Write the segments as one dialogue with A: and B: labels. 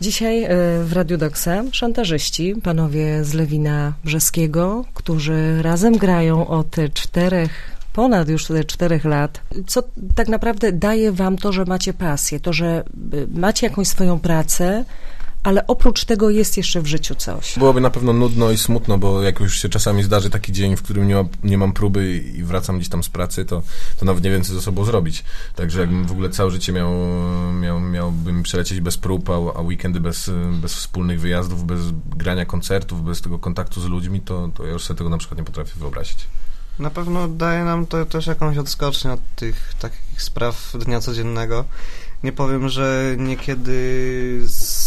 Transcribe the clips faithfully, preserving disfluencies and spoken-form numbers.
A: Dzisiaj w Radiu Doksa szantażyści, panowie z Lewina Brzeskiego, którzy razem grają od czterech, ponad już czterech lat. Co tak naprawdę daje wam to, że macie pasję, to, że macie jakąś swoją pracę, ale oprócz tego jest jeszcze w życiu coś.
B: Byłoby na pewno nudno i smutno, bo jak już się czasami zdarzy taki dzień, w którym nie, ma, nie mam próby i wracam gdzieś tam z pracy, to, to nawet nie wiem, co ze sobą zrobić. Także jakbym w ogóle całe życie miał, miał, miałbym przelecieć bez prób, a, a weekendy bez, bez wspólnych wyjazdów, bez grania koncertów, bez tego kontaktu z ludźmi, to, to ja już sobie tego na przykład nie potrafię wyobrazić.
C: Na pewno daje nam to też jakąś odskocznię od tych takich spraw dnia codziennego. Nie powiem, że niekiedy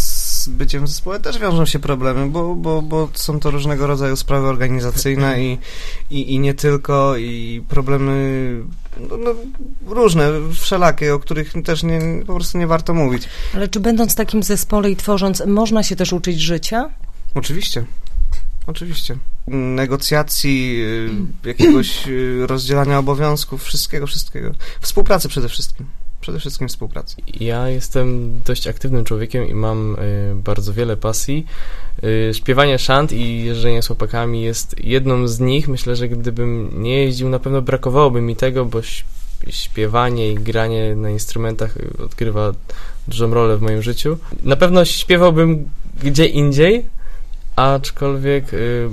C: z byciem w zespole też wiążą się problemy, bo, bo, bo są to różnego rodzaju sprawy organizacyjne i, i, i nie tylko, i problemy no, no, różne, wszelakie, o których też nie, po prostu nie warto mówić.
A: Ale czy będąc w takim zespole i tworząc, można się też uczyć życia?
C: Oczywiście. Oczywiście. Negocjacji, jakiegoś rozdzielania obowiązków, wszystkiego, wszystkiego. Współpracy przede wszystkim. Przede wszystkim współpracy.
D: Ja jestem dość aktywnym człowiekiem i mam y, bardzo wiele pasji. Y, śpiewanie szant i jeżdżenie z chłopakami jest jedną z nich. Myślę, że gdybym nie jeździł, na pewno brakowałoby mi tego, bo śpiewanie i granie na instrumentach odgrywa dużą rolę w moim życiu. Na pewno śpiewałbym gdzie indziej, aczkolwiek y,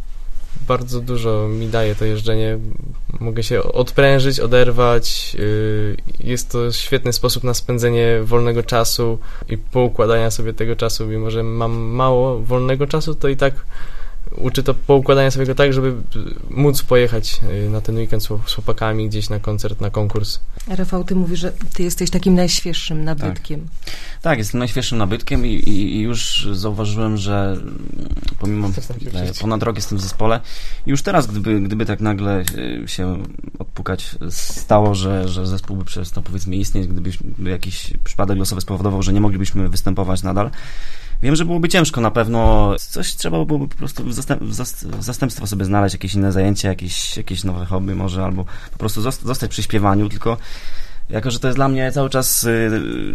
D: bardzo dużo mi daje to jeżdżenie. Mogę się odprężyć, oderwać. Y, jest to świetny sposób na spędzenie wolnego czasu i poukładania sobie tego czasu. Mimo że mam mało wolnego czasu, to i tak uczy to poukładania sobie go tak, żeby móc pojechać na ten weekend z chłopakami gdzieś na koncert, na konkurs.
A: Rafał, ty mówisz, że ty jesteś takim najświeższym nabytkiem.
E: Tak, tak jestem najświeższym nabytkiem i, i, i już zauważyłem, że pomimo ponad rok jestem w zespole i już teraz, gdyby, gdyby tak nagle się odpukać stało, że, że zespół by przestał, powiedzmy, istnieć, gdyby jakiś przypadek losowy spowodował, że nie moglibyśmy występować nadal, wiem, że byłoby ciężko na pewno. Coś trzeba byłoby po prostu w, zastęp, w zastępstwo sobie znaleźć, jakieś inne zajęcie, jakieś, jakieś nowe hobby może, albo po prostu zostać przy śpiewaniu, tylko jako, że to jest dla mnie cały czas y,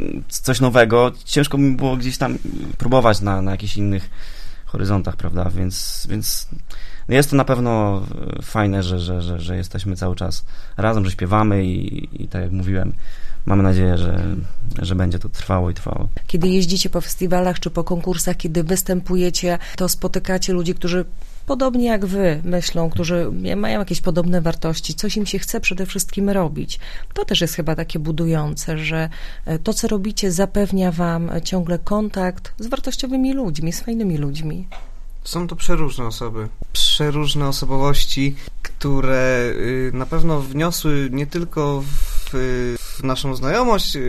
E: coś nowego, ciężko mi było gdzieś tam próbować na, na jakichś innych horyzontach, prawda, więc, więc jest to na pewno fajne, że, że, że, że jesteśmy cały czas razem, że śpiewamy i, i tak jak mówiłem, mamy nadzieję, że, że będzie to trwało i trwało.
A: Kiedy jeździcie po festiwalach czy po konkursach, kiedy występujecie, to spotykacie ludzi, którzy podobnie jak wy myślą, którzy mają jakieś podobne wartości, coś im się chce przede wszystkim robić. To też jest chyba takie budujące, że to, co robicie, zapewnia wam ciągle kontakt z wartościowymi ludźmi, z fajnymi ludźmi.
C: Są to przeróżne osoby, przeróżne osobowości, które na pewno wniosły nie tylko w, w naszą znajomość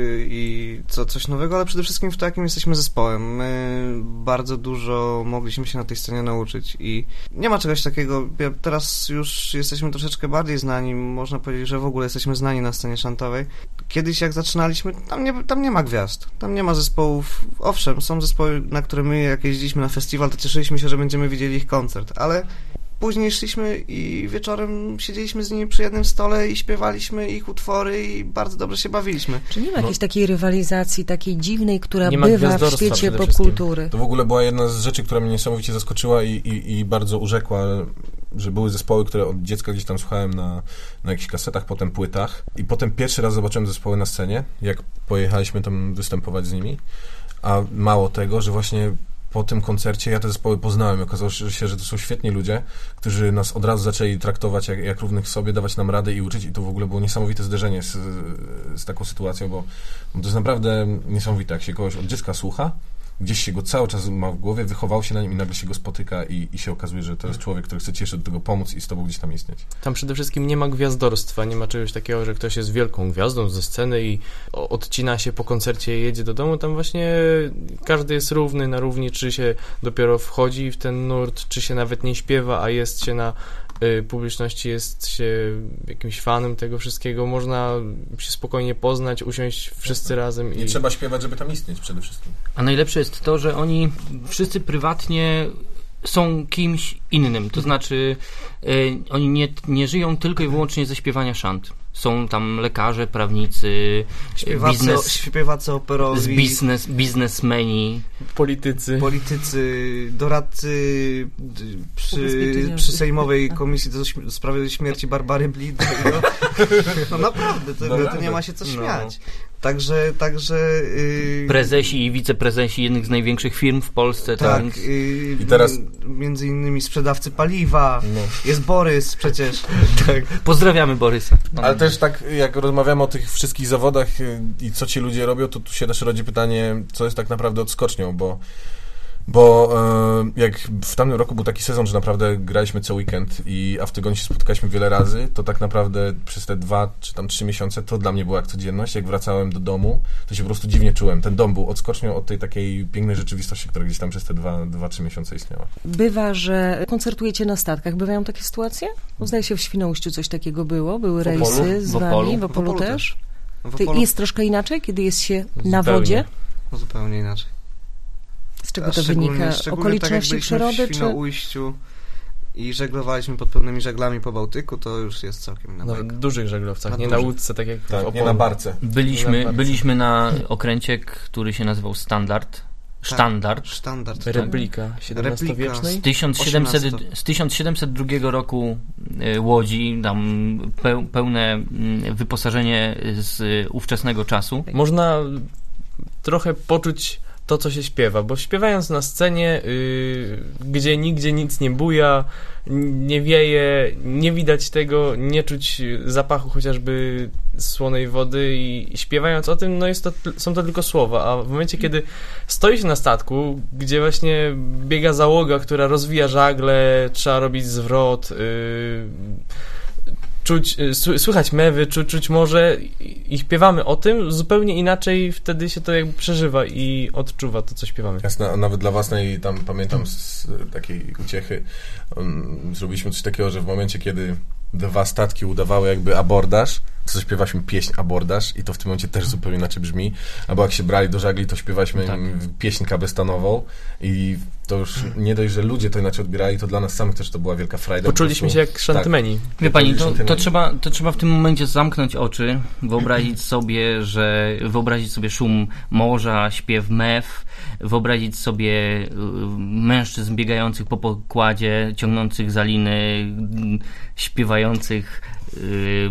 C: i co, coś nowego, ale przede wszystkim w to, jakim jesteśmy zespołem. My bardzo dużo mogliśmy się na tej scenie nauczyć i nie ma czegoś takiego. Teraz już jesteśmy troszeczkę bardziej znani, można powiedzieć, że w ogóle jesteśmy znani na scenie szantowej. Kiedyś jak zaczynaliśmy, tam nie, tam nie ma gwiazd, tam nie ma zespołów. Owszem, są zespoły, na które my jak jeździliśmy na festiwal, to cieszyliśmy się, że będziemy widzieli ich koncert, ale później szliśmy i wieczorem siedzieliśmy z nimi przy jednym stole i śpiewaliśmy ich utwory i bardzo dobrze się bawiliśmy.
A: Czy nie ma jakiejś no, takiej rywalizacji, takiej dziwnej, która
D: nie
A: bywa w świecie popkultury?
B: To w ogóle była jedna z rzeczy, która mnie niesamowicie zaskoczyła i, i, i bardzo urzekła, że były zespoły, które od dziecka gdzieś tam słuchałem na, na jakichś kasetach, potem płytach i potem pierwszy raz zobaczyłem zespoły na scenie, jak pojechaliśmy tam występować z nimi, a mało tego, że właśnie po tym koncercie ja te zespoły poznałem i okazało się, że to są świetni ludzie, którzy nas od razu zaczęli traktować jak, jak równych sobie, dawać nam radę i uczyć i to w ogóle było niesamowite zderzenie z, z taką sytuacją, bo, bo to jest naprawdę niesamowite, jak się kogoś od dziecka słucha, gdzieś się go cały czas ma w głowie, wychował się na nim i nagle się go spotyka i, i się okazuje, że to jest człowiek, który chce ci jeszcze do tego pomóc i z tobą gdzieś tam istnieć.
D: Tam przede wszystkim nie ma gwiazdorstwa, nie ma czegoś takiego, że ktoś jest wielką gwiazdą ze sceny i odcina się po koncercie i jedzie do domu. Tam właśnie każdy jest równy na równi, czy się dopiero wchodzi w ten nurt, czy się nawet nie śpiewa, a jest się na y, publiczności, jest się jakimś fanem tego wszystkiego. Można się spokojnie poznać, usiąść wszyscy razem.
B: Nie
D: i
B: trzeba śpiewać, żeby tam istnieć przede wszystkim.
F: A najlepsze jest to, że oni wszyscy prywatnie są kimś innym. To znaczy y, oni nie, nie żyją tylko i wyłącznie ze śpiewania szant. są tam lekarze, prawnicy,
C: Śpiewacy,
F: biznes,
C: śpiewacy operowi,
F: z biznes, biznesmeni,
D: Politycy.
C: politycy, doradcy d- przy, przy Sejmowej Komisji do śm- sprawy śmierci Barbary Blidy. No, no naprawdę, to,
B: No,
C: to nie ma się co śmiać. Także, także... Yy,
F: prezesi i wiceprezesi jednych z największych firm w Polsce.
C: tak,
F: Więc...
C: yy,
B: I teraz-
C: m- między innymi sprzedawcy paliwa,
B: No.
C: jest Borys przecież.
F: Tak. Pozdrawiamy Borysa.
B: Ale też tak, jak rozmawiamy o tych wszystkich zawodach y, i co ci ludzie robią, to tu się też rodzi pytanie, co jest tak naprawdę odskocznią, bo Bo e, jak w tamtym roku był taki sezon, że naprawdę graliśmy co weekend, i, a w tygodniu się spotykaliśmy wiele razy, to tak naprawdę przez te dwa czy tam trzy miesiące to dla mnie była jak codzienność. Jak wracałem do domu, to się po prostu dziwnie czułem. Ten dom był odskocznią od tej takiej pięknej rzeczywistości, która gdzieś tam przez te dwa, dwa trzy miesiące istniała.
A: Bywa, że koncertujecie na statkach. Bywają takie sytuacje? Bo zdaje się, w Świnoujściu coś takiego było. Były
B: W Opolu?
A: rejsy z
F: W Opolu?
A: wami. W Opolu
C: W Opolu
A: też?
C: W
A: To
C: Opolu
A: jest troszkę inaczej, kiedy jest się na
D: Zupełnie.
A: wodzie?
C: no, zupełnie inaczej.
A: Z czego
C: A
A: to
C: szczególnie-
A: wynika?
C: szczególnie
A: Okoliczności
C: tak jak byliśmy
A: przyrody?
C: w
A: Czy...
C: Świnoujściu i żeglowaliśmy pod pełnymi żaglami po Bałtyku, to już jest całkiem inna
D: Na
C: bajka.
D: dużych żaglowcach,
C: Na
D: nie
C: dużych.
D: na łódce, tak jak w
B: Tak, nie
D: Opolu.
B: na barce.
F: Byliśmy,
D: Na
F: byliśmy na okręcie, który się nazywał Standard. Sztandard.
C: Sztandard. tak.
D: Replika siedemnastowiecznej.
F: Z, tysiąc siedemset,
C: osiemnaście.
F: z tysiąc siedemset drugiego roku e, łodzi, tam peł, pełne mm, wyposażenie z e, ówczesnego czasu.
D: Można trochę poczuć to, co się śpiewa, bo śpiewając na scenie, yy, gdzie nigdzie nic nie buja, nie wieje, nie widać tego, nie czuć zapachu chociażby słonej wody, i śpiewając o tym, no jest to, są to tylko słowa, a w momencie, kiedy stoi się na statku, gdzie właśnie biega załoga, która rozwija żagle, trzeba robić zwrot, yy, czuć, s- słychać mewy, czu, czuć morze i, i śpiewamy o tym, zupełnie inaczej wtedy się to jakby przeżywa i odczuwa to, co śpiewamy.
B: Jasne, a nawet dla własnej, tam pamiętam z takiej uciechy, um, zrobiliśmy coś takiego, że w momencie, kiedy dwa statki udawały jakby abordaż, to śpiewaliśmy pieśń abordaż i to w tym momencie też zupełnie inaczej brzmi. Albo jak się brali do żagli, to śpiewaliśmy
F: Tak.
B: pieśń kabestanową i to już nie dość, że ludzie to inaczej odbierali, to dla nas samych też to była wielka frajda.
D: Poczuliśmy
B: Po
D: się
B: prostu-
D: jak szantymeni.
F: Wie pani, to, to,
B: Sentyment.
F: trzeba, to trzeba w tym momencie zamknąć oczy, wyobrazić sobie, że wyobrazić sobie szum morza, śpiew mew, wyobrazić sobie y, mężczyzn biegających po pokładzie, ciągnących za liny, y, śpiewających y,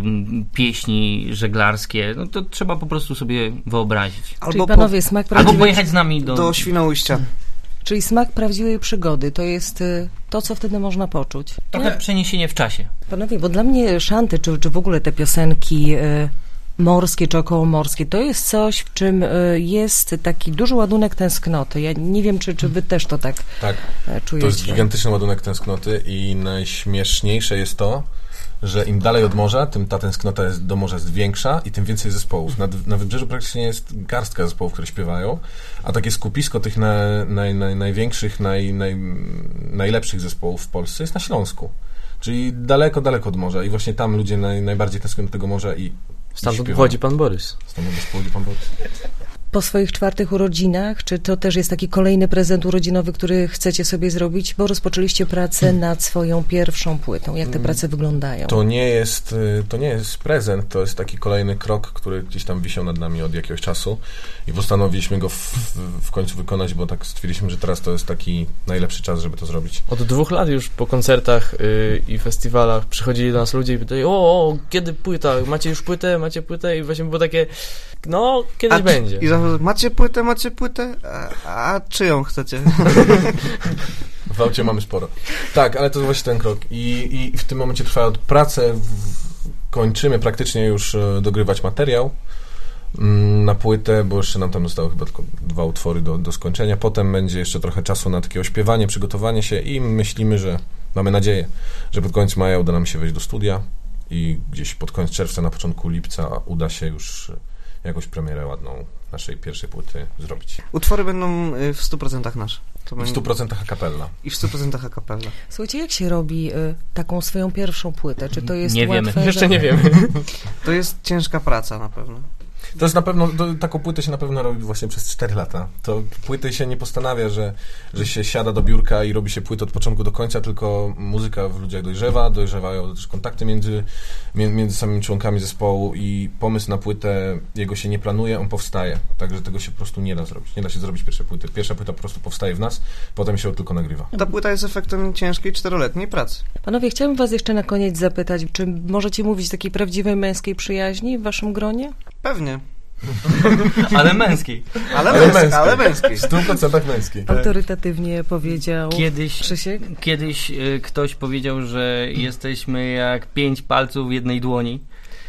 F: pieśni żeglarskie. No to trzeba po prostu sobie wyobrazić.
A: Czyli
C: Albo, po,
A: panowie, smak
F: Albo
A: prawdziwej,
F: pojechać z nami do...
C: do Świnoujścia.
A: czyli smak prawdziwej przygody to jest y, to, co wtedy można poczuć.
F: Trochę przeniesienie w czasie.
A: Panowie, bo dla mnie szanty, czy, czy w ogóle te piosenki y, morskie czy okołomorskie, to jest coś, w czym y, jest taki duży ładunek tęsknoty. Ja nie wiem, czy, czy wy też to tak
B: Tak.
A: e, czujecie.
B: To jest gigantyczny ładunek tęsknoty i najśmieszniejsze jest to, że im dalej od morza, tym ta tęsknota jest, do morza jest większa i tym więcej zespołów. Na, na Wybrzeżu praktycznie jest garstka zespołów, które śpiewają, a takie skupisko tych na, naj, naj, największych, naj, naj, najlepszych zespołów w Polsce jest na Śląsku. Czyli daleko, daleko od morza i właśnie tam ludzie naj, najbardziej tęsknią do tego morza i, i
D: Stamtąd
B: śpiewają.
D: pochodzi pan Borys.
B: Stamtąd pochodzi pan Borys.
A: Po swoich czwartych urodzinach, czy to też jest taki kolejny prezent urodzinowy, który chcecie sobie zrobić? Bo rozpoczęliście pracę nad swoją pierwszą płytą. Jak te prace wyglądają?
B: To nie jest, y, to nie jest prezent, to jest taki kolejny krok, który gdzieś tam wisiał nad nami od jakiegoś czasu i postanowiliśmy go w, w, w końcu wykonać, bo tak stwierdziliśmy, że teraz to jest taki najlepszy czas, żeby to zrobić.
D: Od dwóch lat już po koncertach yy, i festiwalach przychodzili do nas ludzie i pytali, o, o, kiedy płyta? Macie już płytę? Macie płytę? I właśnie było takie, no, kiedyś
C: A,
D: będzie.
C: I zawsze, macie płytę, macie płytę? A, a czyją chcecie?
B: W aucie mamy sporo. Tak, ale to właśnie ten krok. I, i w tym momencie trwają prace, w, kończymy praktycznie już e, dogrywać materiał mm, na płytę, bo jeszcze nam tam zostały chyba tylko dwa utwory do, do skończenia. Potem będzie jeszcze trochę czasu na takie ośpiewanie, przygotowanie się i myślimy, że mamy nadzieję, że pod koniec maja uda nam się wejść do studia i gdzieś pod koniec czerwca, na początku lipca uda się już jakąś premierę ładną naszej pierwszej płyty zrobić.
C: Utwory będą y, w stu procentach nasze. To
B: W
C: będzie-
B: stu procentach a cappella.
C: I w stu procentach a cappella.
A: Słuchajcie, jak się robi y, taką swoją pierwszą płytę? Czy to jest
F: Nie wiemy.
A: łatwe?
D: Jeszcze
A: że...
D: nie wiemy.
C: To jest ciężka praca na pewno.
B: To jest na pewno, to, taką płytę się na pewno robi właśnie przez cztery lata. To płyty się nie postanawia, że, że się siada do biurka i robi się płytę od początku do końca, tylko muzyka w ludziach dojrzewa, dojrzewają też kontakty między, między samymi członkami zespołu i pomysł na płytę, jego się nie planuje, on powstaje. Także tego się po prostu nie da zrobić. Nie da się zrobić pierwszej płyty. Pierwsza płyta po prostu powstaje w nas, potem się tylko nagrywa.
C: Ta płyta jest efektem ciężkiej czteroletniej pracy.
A: Panowie, chciałabym was jeszcze na koniec zapytać, czy możecie mówić takiej prawdziwej męskiej przyjaźni w waszym gronie?
C: Pewnie.
F: Ale męskiej.
C: Ale,
B: Ale
C: męskiej,
B: męskiej.
C: ale męskiej.
B: W stu procentach męskiej.
A: Autorytatywnie powiedział
F: Kiedyś,
A: Krzysiek.
F: kiedyś y, ktoś powiedział, że jesteśmy jak pięć palców w jednej dłoni.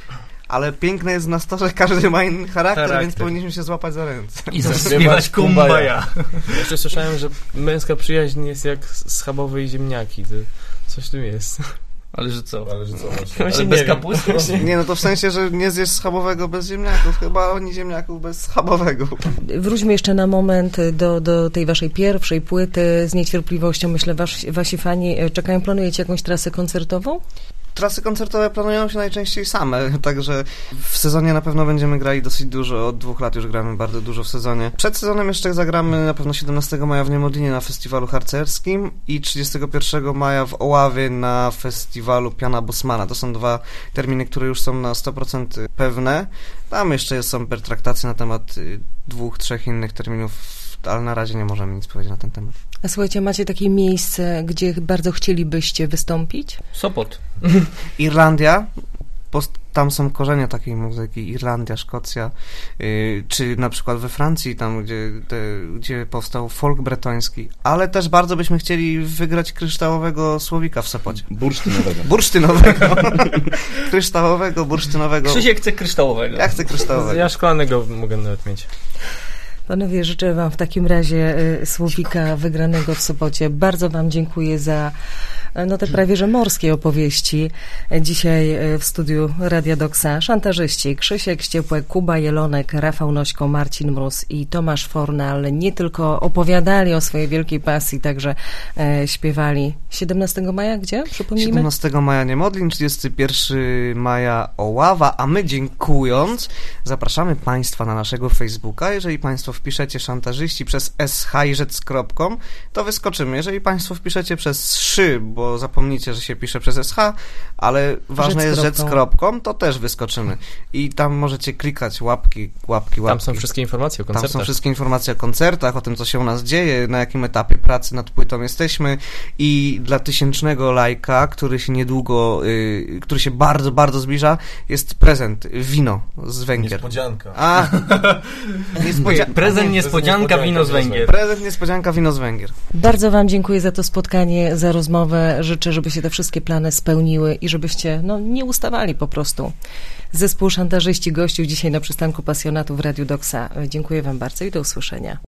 C: Ale piękne jest na stole, każdy ma inny charakter,
F: Charakter.
C: więc powinniśmy się złapać za ręce.
F: I zaśpiewać kumbaya.
D: Jeszcze słyszałem, że męska przyjaźń jest jak schabowe i ziemniaki. To coś w tym jest.
F: Ale że co?
B: Ale że co właśnie?
F: Ale bez kapusty?
C: Nie, no to w sensie, że nie zjesz schabowego bez ziemniaków, chyba oni ziemniaków bez schabowego.
A: Wróćmy jeszcze na moment do, do tej waszej pierwszej płyty. Z niecierpliwością, myślę, was, wasi fani czekają. Planujecie jakąś trasę koncertową?
C: Trasy koncertowe planują się najczęściej same, także w sezonie na pewno będziemy grali dosyć dużo, od dwóch lat już gramy bardzo dużo w sezonie. Przed sezonem jeszcze zagramy na pewno siedemnastego maja w Niemodlinie na festiwalu harcerskim i trzydziestego pierwszego maja w Oławie na festiwalu Piana Bosmana. To są dwa terminy, które już są na sto procent pewne. Tam jeszcze są pertraktacje na temat dwóch, trzech innych terminów, ale na razie nie możemy nic powiedzieć na ten temat.
A: A słuchajcie, macie takie miejsce, gdzie bardzo chcielibyście wystąpić?
F: Sopot.
C: Irlandia, bo tam są korzenie takiej muzyki, Irlandia, Szkocja, yy, czy na przykład we Francji, tam gdzie, te, gdzie powstał folk bretoński, ale też bardzo byśmy chcieli wygrać kryształowego słowika w Sopocie.
B: Bursztynowego.
C: Bursztynowego. kryształowego, bursztynowego.
F: Krzysiek chce kryształowego.
C: Ja chcę kryształowego.
D: Ja szklanego mogę nawet mieć.
A: Panowie, życzę wam w takim razie y, słowika wygranego w Sopocie. Bardzo wam dziękuję za no te prawie że morskie opowieści. Dzisiaj w studiu Radia Doksa szantażyści Krzysiek Ściepłek, Kuba Jelonek, Rafał Nośko, Marcin Mróz i Tomasz Fornal nie tylko opowiadali o swojej wielkiej pasji, także e, śpiewali. siedemnastego maja gdzie? Przypomnijmy.
C: siedemnastego maja Niemodlin, trzydziestego pierwszego maja Oława, a my dziękując zapraszamy Państwa na naszego Facebooka. Jeżeli Państwo wpiszecie szantażyści przez sh i rzec kropką, to wyskoczymy. Jeżeli Państwo wpiszecie przez szy, bo zapomnijcie, że się pisze przez sh, ale ważne jest rzec kropką, to też wyskoczymy. I tam możecie klikać łapki, łapki, łapki.
D: Tam są wszystkie informacje o koncertach.
C: Tam są wszystkie informacje o koncertach, o tym, co się u nas dzieje, na jakim etapie pracy nad płytą jesteśmy i dla tysięcznego lajka, który się niedługo, y, który się bardzo, bardzo zbliża, jest prezent, wino z Węgier.
B: Niespodzianka.
C: A, niespodzia-
F: Prezent niespodzianka, wino z Węgier.
C: Prezent niespodzianka, wino z Węgier.
A: Bardzo wam dziękuję za to spotkanie, za rozmowę. Życzę, żeby się te wszystkie plany spełniły i żebyście no, nie ustawali po prostu. Zespół Szantażyści gościł dzisiaj na przystanku pasjonatów w Radiu Doksa. Dziękuję wam bardzo i do usłyszenia.